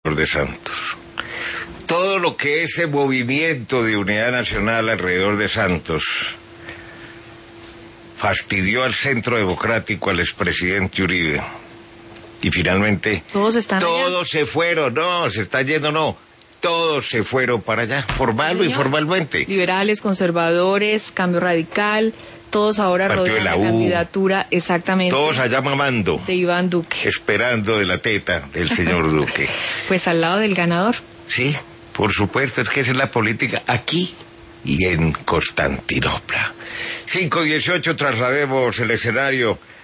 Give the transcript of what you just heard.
de Santos. Todo lo que ese movimiento de unidad nacional alrededor de Santos fastidió al Centro Democrático, al expresidente Uribe. Y finalmente todos se fueron, no, se está yendo, no. Todos se fueron para allá, formal o informalmente. Liberales, conservadores, Cambio Radical, todos ahora rodean la candidatura, exactamente. Todos allá mamando. De Iván Duque. Esperando de la teta del señor Duque. Pues al lado del ganador. Sí, por supuesto, es que esa es la política aquí y en Constantinopla. 5:18, traslademos el escenario